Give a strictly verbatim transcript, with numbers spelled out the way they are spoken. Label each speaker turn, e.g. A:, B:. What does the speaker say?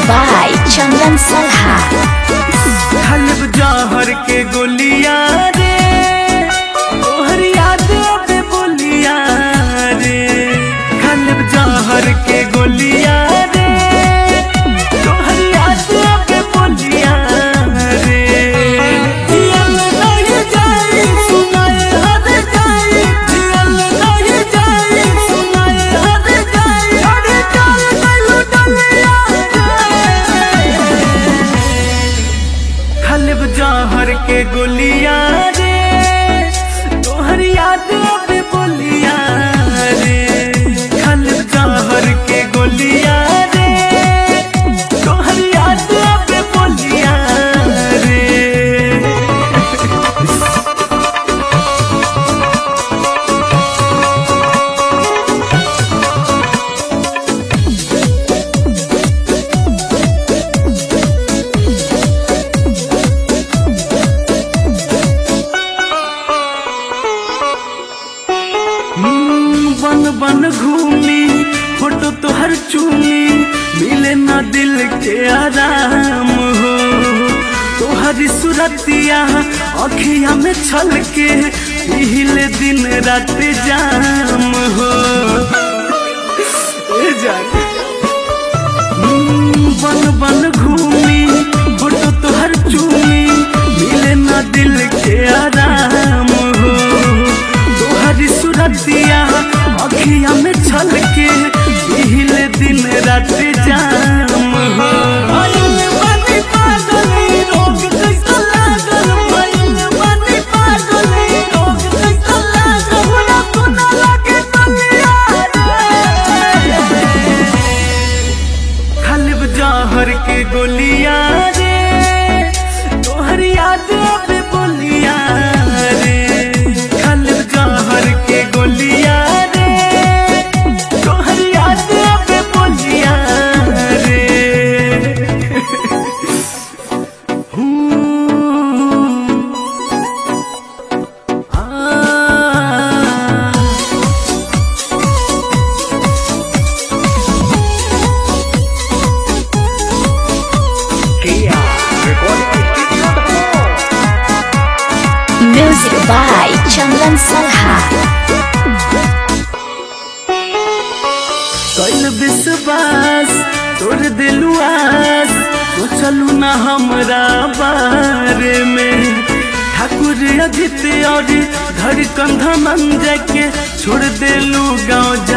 A: by Chandan Salha।
B: हलब जहर के गोलिया रे तोहर याद आवे बोलिया रे। हलब जहर के गोलिया रे तोहर याद आवे बोलिया रे। जियल नहीं जाए सुनाए हद जाए, जियल नहीं जाए सुनाए हद जाए। अरे चल चल डलिया हलब जहर के गोलिया रे तोहर याद आवे बोलिया रे। हलब जहर के गोलिया रे तोहर याद आवे बोलिया रे। बन बन घूमी फोटो तोहर चूमी मिले ना दिल के आराम हो। तोहरी सूरतिया अखिया में छलके पीले दिन रात जाम हो। ए जान बन बन घूमी फोटो तोहर चूमी मिले ना दिल के आराम हो। तोहरी सूरतिया अखिया में छलके पीले दिन रात जाम हो। आइल बानी पागली रोग कैसा लागल, आइल बानी पागली रोग कैसा लागल। हुना सुना लागे तलिया रे। हलब जहर के गोलिया रे तोहर याद आवे बोलिया रे। हलब जहर के गोलिया रे तोहर याद आवे बोलिया रे।
A: Music by Chandan Salha।
B: कैल विश्वास तोड़ दिलु आस सोचलू ना हमरा बारे में। ठाकुर अजित और धड़कन धनंजय के छोड़ दिलू गाँव